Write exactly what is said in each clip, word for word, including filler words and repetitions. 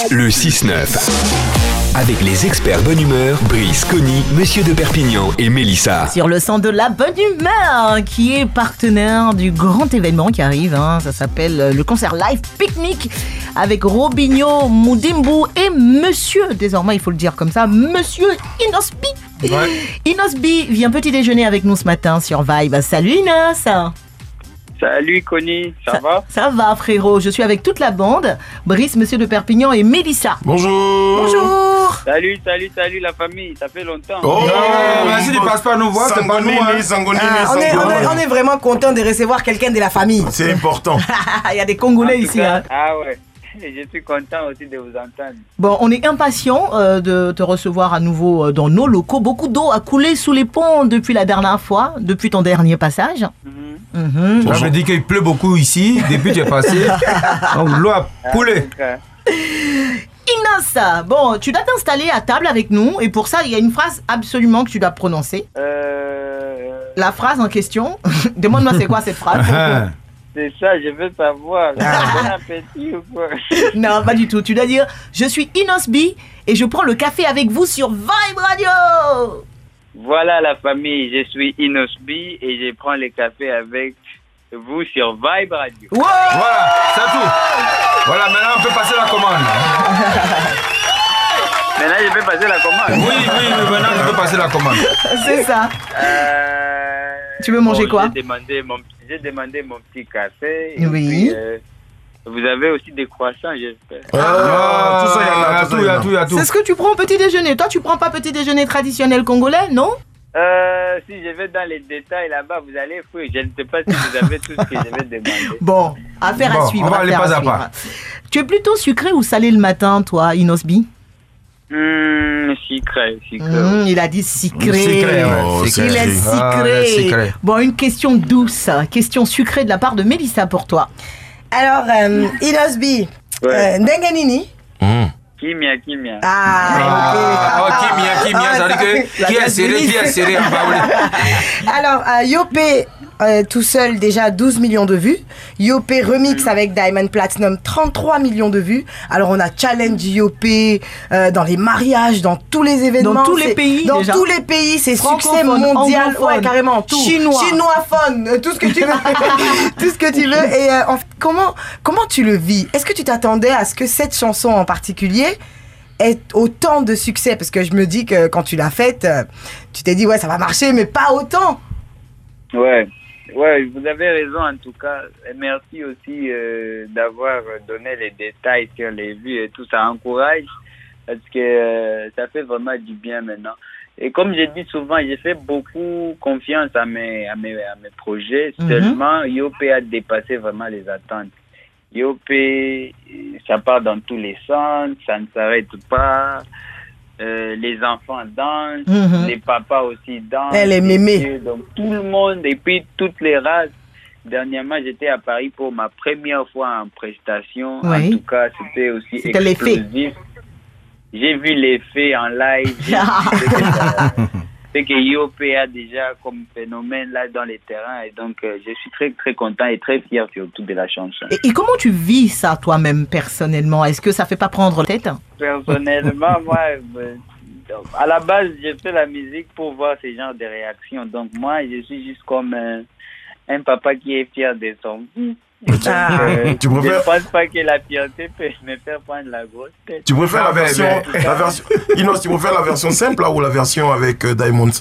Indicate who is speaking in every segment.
Speaker 1: Le six neuf. Avec les experts bonne humeur, Brice, Connie, Monsieur de Perpignan et Mélissa.
Speaker 2: Sur le centre de la bonne humeur, qui est partenaire du grand événement qui arrive. Hein, ça s'appelle le concert live Picnic avec Robinho, Moudimbo et Monsieur, désormais il faut le dire comme ça, Monsieur Inos B. Ouais. Inos B vient petit déjeuner avec nous ce matin sur Vibe. Salut Inos.
Speaker 3: Salut Connie, ça, ça va?
Speaker 2: Ça va frérot, je suis avec toute la bande, Brice, Monsieur de Perpignan et Mélissa.
Speaker 4: Bonjour.
Speaker 2: Bonjour.
Speaker 3: Salut, salut, salut la famille, ça fait longtemps.
Speaker 4: Oh,
Speaker 5: non, vas-y, ne passe pas nous voir, c'est pas nous. Hein.
Speaker 6: Ah, on, est, on, est, on est vraiment content de recevoir quelqu'un de la famille.
Speaker 4: C'est important.
Speaker 2: Il y a des Congolais ici.
Speaker 3: Cas,
Speaker 2: hein.
Speaker 3: Ah ouais. Je suis content aussi de vous entendre.
Speaker 2: Bon, on est impatient euh, de te recevoir à nouveau euh, dans nos locaux. Beaucoup d'eau a coulé sous les ponts depuis la dernière fois, depuis ton dernier passage.
Speaker 3: Mm-hmm.
Speaker 2: Mm-hmm.
Speaker 5: Tu m'avais dit qu'il pleut beaucoup ici, depuis tu es passé. Donc l'eau a coulé.
Speaker 2: Inos, bon, tu dois t'installer à table avec nous et pour ça, il y a une phrase absolument que tu dois prononcer.
Speaker 3: Euh...
Speaker 2: La phrase en question, demande-moi c'est quoi cette phrase.
Speaker 3: C'est ça, je veux savoir. Bon appétit ou quoi?
Speaker 2: Non, pas du tout. Tu dois dire, je suis Inos B et je prends le café avec vous sur Vibe Radio.
Speaker 3: Voilà la famille, je suis Inos B et je prends le café avec vous sur Vibe Radio.
Speaker 2: Wow.
Speaker 5: Voilà, c'est tout. Voilà, maintenant on peut passer la commande.
Speaker 3: Maintenant je peux passer la commande.
Speaker 5: Oui, oui, oui, maintenant je peux passer la commande.
Speaker 2: C'est ça.
Speaker 3: Euh...
Speaker 2: Tu veux manger
Speaker 3: bon,
Speaker 2: quoi?
Speaker 3: J'ai demandé mon, j'ai demandé mon petit café.
Speaker 2: Oui.
Speaker 3: Et puis, euh, vous avez aussi des croissants, j'espère.
Speaker 5: Ah, tout ça, il y en a, tout, il y a tout, il y a tout.
Speaker 2: C'est ce que tu prends au petit déjeuner. Toi, tu prends pas petit déjeuner traditionnel congolais, non?
Speaker 3: Euh, si je vais dans les détails là-bas, vous allez fouiller. Je ne sais pas si vous avez tout ce que je vais demander.
Speaker 2: Bon, affaire
Speaker 5: bon,
Speaker 2: à suivre.
Speaker 5: On va aller pas à pas.
Speaker 2: Tu es plutôt sucré ou salé le matin, toi, Inos B?
Speaker 3: Mmh, sucré, sucré.
Speaker 2: Mmh, il a dit sucré.
Speaker 5: Sucré, ouais.
Speaker 4: Oh,
Speaker 2: il est sucré.
Speaker 5: Ah, il est sucré.
Speaker 2: Bon, une question douce, question sucrée de la part de Mélissa pour toi.
Speaker 6: Alors, euh, Inos B,
Speaker 3: Ouais.
Speaker 6: euh, Ndenganini.
Speaker 4: Mmh.
Speaker 3: Kimia, Kimia.
Speaker 6: Ah,
Speaker 5: Ah,
Speaker 6: ok.
Speaker 5: oh, qui mia, qui mia,
Speaker 6: Ah,
Speaker 5: ça veut dire que qui est serré, qui est serré.
Speaker 6: Alors, euh, Yopé, euh, tout seul, déjà douze millions de vues. Yopé Remix avec Diamond Platinum, trente-trois millions de vues. Alors, on a Challenge Yopé euh, dans les mariages, dans tous les événements.
Speaker 2: Dans tous les
Speaker 6: C'est-
Speaker 2: pays,
Speaker 6: Dans
Speaker 2: déjà.
Speaker 6: tous les pays, c'est succès
Speaker 2: Francophone,
Speaker 6: mondial.
Speaker 2: anglophone,
Speaker 6: Ouais, carrément, tout.
Speaker 2: chinois.
Speaker 6: Chinoisophone, euh, tout ce que tu veux. tout ce que tu veux. Et euh, en fait, comment, comment tu le vis? Est-ce que tu t'attendais à ce que cette chanson en particulier ait autant de succès? Parce que je me dis que quand tu l'as faite, euh, tu t'es dit, ouais, ça va marcher, mais pas autant.
Speaker 3: Ouais. Ouais, vous avez raison en tout cas. Et merci aussi euh, d'avoir donné les détails sur les vues et tout. Ça encourage parce que euh, ça fait vraiment du bien maintenant. Et comme je dis souvent, j'ai fait beaucoup confiance à mes, à mes, à mes projets.
Speaker 2: Mhm.
Speaker 3: Seulement, Yopé a dépassé vraiment les attentes. Yopé, ça part dans tous les sens, ça ne s'arrête pas. Euh, les enfants dansent,
Speaker 2: Mhm.
Speaker 3: les papas aussi dansent.
Speaker 6: Elle est
Speaker 3: les
Speaker 6: mémée.
Speaker 3: vieux, donc tout le monde et puis toutes les races. Dernièrement, j'étais à Paris pour ma première fois en prestation.
Speaker 2: Oui.
Speaker 3: En tout cas, c'était aussi
Speaker 2: C'était l'effet.
Speaker 3: explosif. J'ai vu l'effet en live. J'ai vu ce que ça- ce que Yopé a déjà comme phénomène là dans les terrains. Et donc, euh, je suis très très content et très fier surtout de la chanson.
Speaker 2: Et, et comment tu vis ça toi-même personnellement? Est-ce que ça fait pas prendre tête?
Speaker 3: Personnellement, moi, euh, à la base, je fais la musique pour voir ce genre de réactions. Donc, moi, je suis juste comme un, un papa qui est fier de son fils. Et donc,
Speaker 6: Ah.
Speaker 3: euh,
Speaker 4: Tu préfères-
Speaker 3: je ne pense pas que la fierté peut me faire prendre la grosse tête.
Speaker 4: Tu préfères la
Speaker 5: Ah, mais-
Speaker 4: version,
Speaker 5: mais-
Speaker 4: la version, Inos, tu préfères la version simple là, ou la version avec euh, Diamond?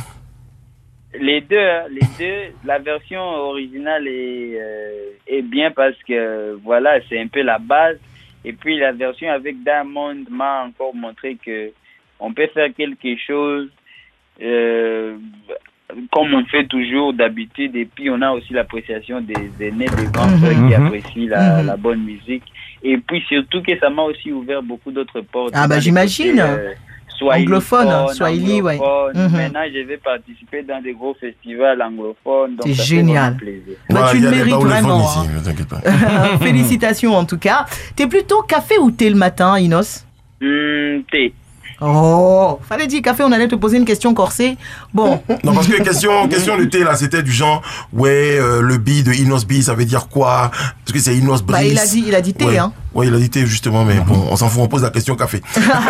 Speaker 3: Les deux, hein, les deux. La version originale est, euh, est bien parce que, voilà, c'est un peu la base. Et puis, la version avec Diamond m'a encore montré que on peut faire quelque chose euh, comme on fait toujours d'habitude. Et puis, on a aussi l'appréciation des aînés, des grands
Speaker 2: Mhm.
Speaker 3: frères qui
Speaker 5: Mhm.
Speaker 3: apprécient la,
Speaker 2: Mhm.
Speaker 3: la bonne musique. Et puis, surtout que ça m'a aussi ouvert beaucoup d'autres portes.
Speaker 2: Ah, bah,
Speaker 3: Dans les
Speaker 2: j'imagine.
Speaker 3: côtés, euh, Swahili
Speaker 2: Anglophone,
Speaker 3: phone,
Speaker 2: Swahili, ouais.
Speaker 3: anglophone.
Speaker 2: Mhm.
Speaker 3: Maintenant, je vais participer dans des gros festivals anglophones. donc
Speaker 2: C'est
Speaker 3: ça fait
Speaker 2: génial.
Speaker 3: vraiment plaisir.
Speaker 2: Bah, tu
Speaker 4: il y
Speaker 2: le
Speaker 4: a des
Speaker 2: mérites
Speaker 4: baouléphones
Speaker 2: vraiment,
Speaker 4: ici,
Speaker 2: hein.
Speaker 4: ne t'inquiète pas.
Speaker 2: Félicitations en tout cas. T'es plutôt café ou thé le matin, Inos?
Speaker 3: Hum, thé.
Speaker 2: Oh, fallait dire café, on allait te poser une question corsée. Bon,
Speaker 4: Non, parce que question, question de thé là, c'était du genre, ouais, euh, le B de Inos B, ça veut dire quoi? Parce que c'est Inos Brice.
Speaker 2: bah, il a dit, il a dit thé,
Speaker 4: Ouais.
Speaker 2: hein.
Speaker 4: Oui, il a dit thé, justement, mais bon, on s'en fout, on pose la question café.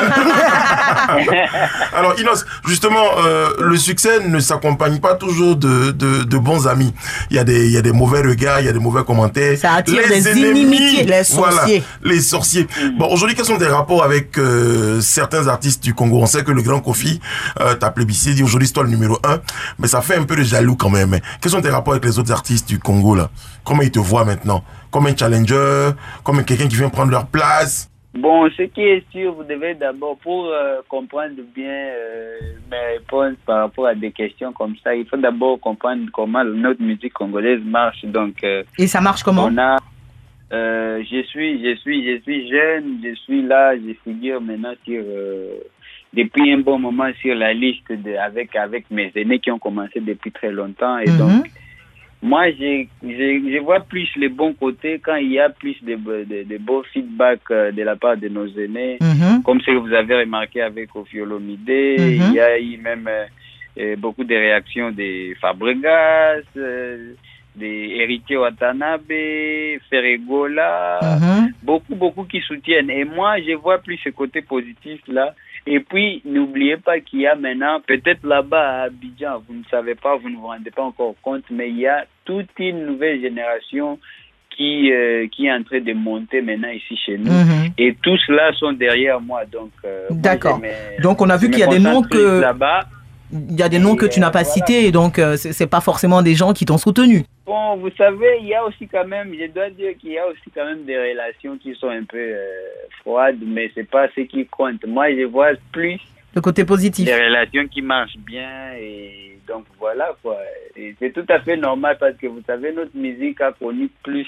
Speaker 4: Alors, Inos, justement, euh, le succès ne s'accompagne pas toujours de, de, de bons amis. Il y a des, il y a des mauvais regards, il y a des mauvais commentaires.
Speaker 2: Ça attire
Speaker 4: les
Speaker 2: des
Speaker 4: ennemis,
Speaker 2: inimitiés.
Speaker 6: Les sorciers.
Speaker 4: Voilà, les sorciers. Bon, aujourd'hui, quels sont tes rapports avec euh, certains artistes du Congo? On sait que le grand Kofi euh, t'a plébiscité, dit aujourd'hui c'est toi le numéro un, mais ça fait un peu de jaloux quand même. Quels sont tes rapports avec les autres artistes du Congo, là? Comment ils te voient maintenant? Comme un challenger, comme quelqu'un qui vient prendre leur place?
Speaker 3: Bon, ce qui est sûr, vous devez d'abord, pour euh, comprendre bien euh, mes réponses par rapport à des questions comme ça, il faut d'abord comprendre comment notre musique congolaise marche. Donc, euh,
Speaker 2: Et ça marche comment?
Speaker 3: on a, euh, je suis, je suis, je suis jeune, je suis là, je figure maintenant sur, euh, depuis un bon moment sur la liste de, avec avec mes aînés qui ont commencé depuis très longtemps. Et
Speaker 2: Mhm.
Speaker 3: donc, moi, je, je, je vois plus les bons côtés quand il y a plus de, de, de beaux feedbacks euh, de la part de nos aînés.
Speaker 2: Mhm.
Speaker 3: Comme ce que vous avez remarqué avec Koffi Olomide,
Speaker 2: Mhm.
Speaker 3: il y a eu même euh, euh, beaucoup de réactions des Fabregas, euh, des Héritiers Watanabe, Ferregola,
Speaker 2: Mhm.
Speaker 3: beaucoup, beaucoup qui soutiennent. Et moi, je vois plus ce côté positif-là. Et puis, n'oubliez pas qu'il y a maintenant, peut-être là-bas à Abidjan, vous ne savez pas, vous ne vous rendez pas encore compte, mais il y a toute une nouvelle génération qui, euh, qui est en train de monter maintenant ici chez nous.
Speaker 2: Mhm.
Speaker 3: Et tous cela sont derrière moi. Donc, euh, moi,
Speaker 2: D'accord.
Speaker 3: je me-
Speaker 2: Donc on a vu
Speaker 3: je
Speaker 2: qu'il y a
Speaker 3: me
Speaker 2: des noms
Speaker 3: concentre plus
Speaker 2: que
Speaker 3: là-bas.
Speaker 2: il y a des noms que tu
Speaker 3: Et,
Speaker 2: n'as pas
Speaker 3: euh, voilà.
Speaker 2: cités, et donc euh, c'est c'est pas forcément des gens qui t'ont soutenu.
Speaker 3: Bon, vous savez, il y a aussi quand même, je dois dire qu'il y a aussi quand même des relations qui sont un peu euh, froides, mais c'est pas ce qui compte. Moi, je vois plus
Speaker 2: Le côté positif.
Speaker 3: des relations qui marchent bien, et donc voilà quoi. Et c'est tout à fait normal parce que vous savez, notre musique a connu plus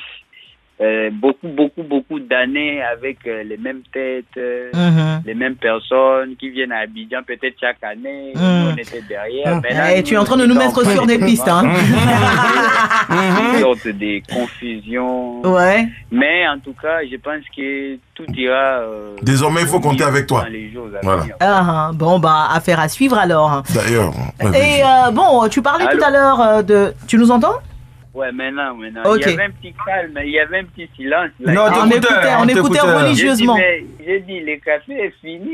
Speaker 3: euh, beaucoup, beaucoup, beaucoup d'années avec euh, les mêmes têtes, euh,
Speaker 2: Mhm.
Speaker 3: les mêmes personnes qui viennent à Abidjan peut-être chaque année.
Speaker 2: Mm.
Speaker 3: Nous, on était derrière.
Speaker 6: Mm.
Speaker 3: Maintenant,
Speaker 2: Eh,
Speaker 3: nous,
Speaker 2: tu es en train de
Speaker 3: nous
Speaker 2: nous mettre
Speaker 3: sommes
Speaker 2: sur des pistes, hein.
Speaker 3: Une sorte de confusion.
Speaker 2: Ouais.
Speaker 3: Mais en tout cas, je pense que tout ira. euh,
Speaker 4: Désormais, il faut compter avec toi.
Speaker 3: dans les jours à
Speaker 4: Voilà.
Speaker 3: venir.
Speaker 2: Ah, ah. Bon, bah, affaire à suivre alors.
Speaker 4: D'ailleurs. ouais,
Speaker 2: Et euh, bon, tu parlais
Speaker 3: Allô?
Speaker 2: tout à l'heure euh, de... Tu nous entends?
Speaker 3: Ouais, maintenant, maintenant.
Speaker 2: Ok.
Speaker 3: Il y avait un petit calme, il y avait un petit silence. Là.
Speaker 5: Non,
Speaker 2: Ah, on
Speaker 5: t'écoutais,
Speaker 2: écoutait, on
Speaker 5: on
Speaker 2: écoutait
Speaker 5: t'écoutait.
Speaker 3: J'ai dit,
Speaker 2: religieusement.
Speaker 3: mais j'ai dit, le café est fini.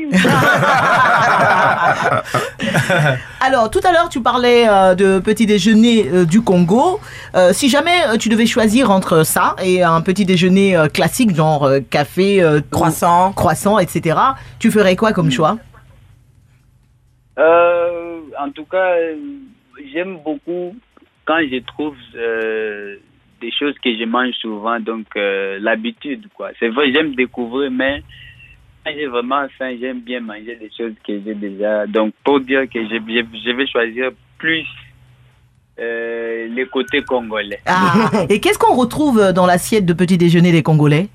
Speaker 2: Alors, tout à l'heure, tu parlais euh, de petit déjeuner euh, du Congo. Euh, si jamais euh, tu devais choisir entre ça et un petit déjeuner euh, classique, genre euh, café, euh,
Speaker 6: Croissant.
Speaker 2: croissant, et cetera, tu ferais quoi comme choix?
Speaker 3: Euh, en tout cas, euh, j'aime beaucoup quand je trouve euh, des choses que je mange souvent, donc euh, l'habitude, quoi. C'est vrai, j'aime découvrir, mais quand j'ai vraiment faim, j'aime bien manger des choses que j'ai déjà. Donc, pour dire que je, je, je vais choisir plus euh, les côtés congolais.
Speaker 2: Ah, et qu'est-ce qu'on retrouve dans l'assiette de petit déjeuner des Congolais?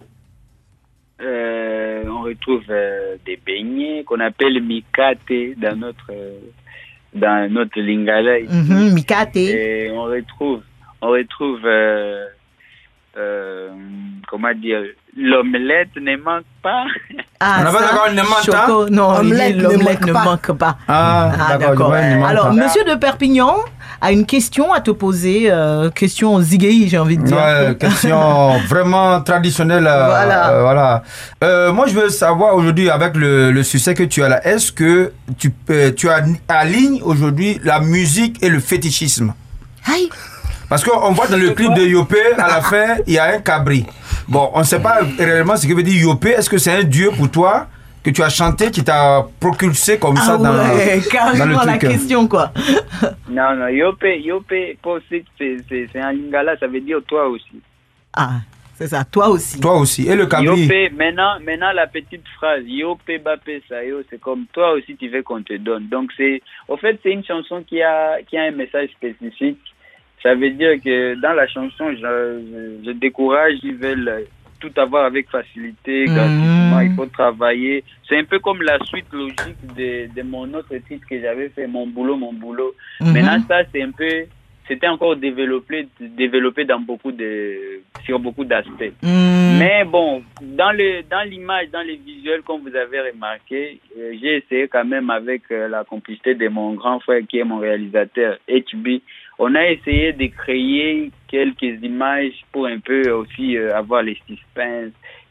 Speaker 3: Euh, on retrouve euh, des beignets qu'on appelle mikate dans notre euh, dans notre lingala ici.
Speaker 2: Mhm, mikate.
Speaker 3: Et on retrouve on retrouve euh, euh, comment dire, l'omelette ne manque pas.
Speaker 2: Ah,
Speaker 5: On n'a pas
Speaker 2: ça,
Speaker 5: d'accord, il ne manque pas.
Speaker 2: Choco, non, il dit
Speaker 6: Omelette ne
Speaker 2: l'omelette
Speaker 6: manque
Speaker 2: ne
Speaker 6: pas.
Speaker 2: manque pas.
Speaker 5: Ah,
Speaker 2: Ah,
Speaker 5: d'accord.
Speaker 2: d'accord.
Speaker 5: je vois, il ne manque
Speaker 2: Alors,
Speaker 5: pas.
Speaker 2: monsieur de Perpignan a une question à te poser, euh, question zigueï, j'ai envie de dire.
Speaker 5: Ouais, question vraiment traditionnelle. euh,
Speaker 2: Voilà.
Speaker 5: euh, voilà. Euh, moi, je veux savoir aujourd'hui, avec le, le succès que tu as là, est-ce que tu, peux- tu as alignes aujourd'hui la musique et le fétichisme?
Speaker 2: Aïe.
Speaker 5: Parce qu'on voit dans le clip de Yopé, à la fin, il y a un cabri. Bon, on ne sait pas réellement ce que veut dire Yopé. Est-ce que c'est un dieu pour toi que tu as chanté, qui t'a propulsé comme ça
Speaker 2: Ah
Speaker 5: dans,
Speaker 2: ouais,
Speaker 5: dans
Speaker 2: carrément
Speaker 5: le
Speaker 2: la
Speaker 5: truc?
Speaker 2: question, quoi.
Speaker 3: Non, non, Yopé, Yopé, pour c'est c'est c'est un lingala, ça veut dire toi aussi.
Speaker 2: Ah, c'est ça, toi aussi.
Speaker 5: Toi aussi. Et le cabri?
Speaker 3: Yopé, maintenant, maintenant la petite phrase, Yopé Bapé Sayo, c'est comme toi aussi tu veux qu'on te donne. Donc c'est, au fait, c'est une chanson qui a qui a un message spécifique. Ça veut dire que dans la chanson, je, je, je décourage, ils veulent tout avoir avec facilité, gratuitement,
Speaker 2: Mmh.
Speaker 3: il faut travailler. C'est un peu comme la suite logique de, de mon autre titre que j'avais fait, Mon boulot, mon boulot.
Speaker 2: Mhm.
Speaker 3: Maintenant, ça, c'est un peu, c'était encore développé, développé dans beaucoup de, sur beaucoup d'aspects.
Speaker 2: Hmm.
Speaker 3: Mais bon, dans le dans l'image, dans les visuels, comme vous avez remarqué, euh, j'ai essayé quand même avec euh, la complicité de mon grand frère qui est mon réalisateur, H B. On a essayé de créer quelques images pour un peu aussi euh, avoir les suspense,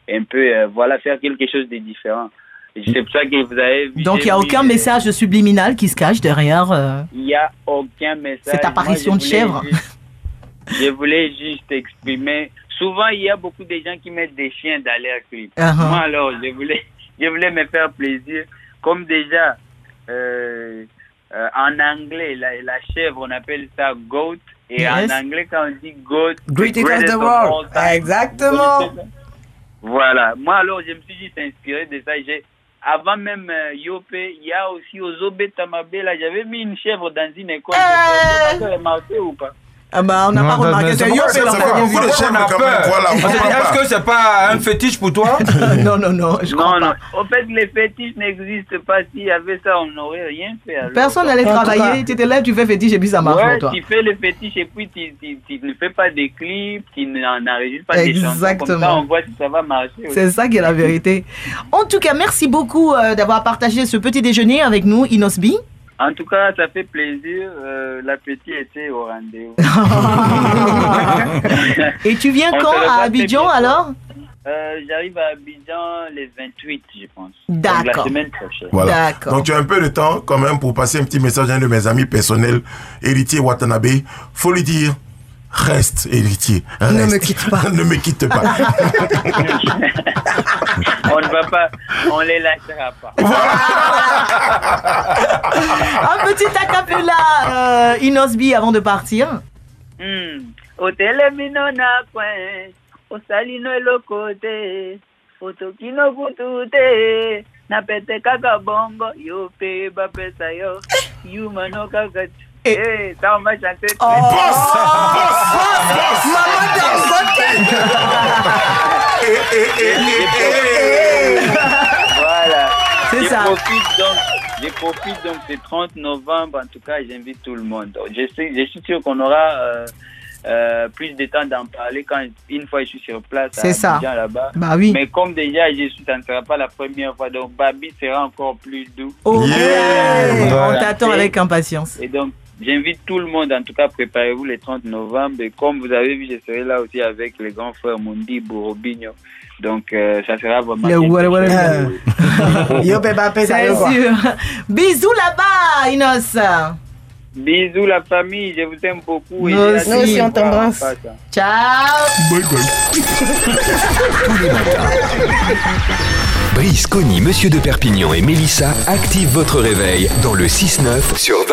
Speaker 3: un peu, euh, voilà, faire quelque chose de différent. Et c'est pour ça que vous avez vu.
Speaker 2: Donc il n'y a aucun message subliminal qui se cache derrière. Euh...
Speaker 3: Il n'y a aucun message.
Speaker 2: Cette apparition
Speaker 3: Moi,
Speaker 2: de chèvre.
Speaker 3: Juste, je voulais juste exprimer. Souvent, il y a beaucoup de gens qui mettent des chiens dans leurs clips.
Speaker 2: Uh-huh.
Speaker 3: Moi, alors, je voulais, je voulais me faire plaisir. Comme déjà, euh, euh, en anglais, la, la chèvre, on appelle ça goat. Et
Speaker 2: Yes.
Speaker 3: en anglais, quand on dit goat,
Speaker 6: Greatest of the
Speaker 3: all
Speaker 6: world.
Speaker 3: time.
Speaker 6: Exactement.
Speaker 3: Voilà. Moi, alors, je me suis juste inspiré de ça. J'ai, avant même euh, Yopé, il y a aussi aux Obe Tamabé, là, j'avais mis une chèvre dans une école.
Speaker 6: Euh.
Speaker 3: Ça a marché ou pas?
Speaker 2: Ah bah, on n'a
Speaker 5: Non,
Speaker 2: pas
Speaker 5: non,
Speaker 2: remarqué.
Speaker 5: mais
Speaker 2: C'est
Speaker 5: c'est
Speaker 2: Yopé,
Speaker 4: ça,
Speaker 2: là.
Speaker 4: ça fait beaucoup de
Speaker 5: Pourquoi on a
Speaker 4: chèvres quand même,
Speaker 5: peur?
Speaker 4: voilà, on
Speaker 5: On s'est dit,
Speaker 4: comprend
Speaker 5: est-ce
Speaker 4: pas.
Speaker 5: que c'est pas un fétiche pour toi?
Speaker 2: Non, non, non, je crois
Speaker 3: Non, non.
Speaker 2: pas.
Speaker 3: En fait, les fétiches n'existent pas. S'il y avait ça, on n'aurait rien fait. alors.
Speaker 2: Personne n'allait
Speaker 6: En tout
Speaker 2: travailler.
Speaker 6: cas.
Speaker 2: Tu te lèves, tu fais fétiche et puis ça marche
Speaker 3: Ouais,
Speaker 2: pour toi.
Speaker 3: tu fais les fétiches et puis tu, tu, tu ne fais pas des clips, tu n'enregistres pas des chansons. Comme
Speaker 2: Exactement.
Speaker 3: ça, on voit si ça va marcher. aussi.
Speaker 2: C'est ça qui est la vérité. En tout cas, merci beaucoup euh, d'avoir partagé ce petit déjeuner avec nous, Inosbi.
Speaker 3: En tout cas, ça fait plaisir. Euh, L'appétit était au rendez-vous.
Speaker 2: Et tu viens
Speaker 3: On
Speaker 2: quand
Speaker 3: se revoit
Speaker 2: à
Speaker 3: très
Speaker 2: Abidjan
Speaker 3: bientôt.
Speaker 2: alors?
Speaker 3: Euh, J'arrive à Abidjan les vingt-huit, je pense. Donc,
Speaker 2: D'accord.
Speaker 3: la semaine prochaine.
Speaker 4: Voilà.
Speaker 2: D'accord.
Speaker 4: Donc tu as un peu de temps quand même pour passer un petit message à un de mes amis personnels, héritier Watanabe. Faut lui dire, reste héritier. Reste.
Speaker 6: Ne me quitte pas.
Speaker 4: Ne me quitte pas.
Speaker 3: On ne va pas, on les lâchera pas.
Speaker 2: Un petit acapella, euh, Inosbi, avant de partir.
Speaker 3: Hmm. Otelemino na kwen, osalino elokote, fotokino kutute, na pete kaka bongo, yo pe ba pesa yo, yuma no kaka.
Speaker 2: Eh.
Speaker 3: Eh, ça on va chanter.
Speaker 2: Oh.
Speaker 6: Maman Dangote.
Speaker 4: Eh, eh, eh, eh, eh.
Speaker 3: Voilà.
Speaker 2: C'est
Speaker 3: je
Speaker 2: ça.
Speaker 3: Profite donc, je profite donc du trente novembre, en tout cas, j'invite tout le monde. Donc, je, sais, je suis sûr qu'on aura euh, euh, plus de temps d'en parler quand une fois je suis sur place.
Speaker 2: C'est
Speaker 3: à
Speaker 2: ça.
Speaker 3: Abidjan, là-bas.
Speaker 2: Bah oui.
Speaker 3: Mais comme déjà, je suis, ça ne sera pas la première fois, donc Babi sera encore plus doux.
Speaker 2: Oh,
Speaker 4: Yeah.
Speaker 2: ouais. On
Speaker 3: Voilà.
Speaker 2: t'attend
Speaker 3: Et-
Speaker 2: avec impatience.
Speaker 3: Et donc, j'invite tout le monde, en tout cas, préparez-vous le trente novembre. Et comme vous avez vu, je serai là aussi avec les grands frères Mundi, Borobinho. Donc, euh, ça sera vraiment...
Speaker 2: Le
Speaker 3: quelque
Speaker 2: voilà, voilà,
Speaker 3: chose.
Speaker 6: Euh, Yo pe ba pe sa
Speaker 2: C'est
Speaker 6: yo quoi.
Speaker 2: sûr. Bisous là-bas, Inos.
Speaker 3: Bisous la famille, je vous aime beaucoup. et
Speaker 2: Nous
Speaker 3: j'ai
Speaker 2: aussi.
Speaker 3: hâte de
Speaker 6: Nous aussi,
Speaker 3: vous
Speaker 6: on
Speaker 3: voir en
Speaker 6: t'embrasse.
Speaker 3: face, hein.
Speaker 2: Ciao.
Speaker 4: Bye bye.
Speaker 1: Tous les matins. Brice, Connie, Monsieur de Perpignan et Mélissa activent votre réveil dans le six neuf sur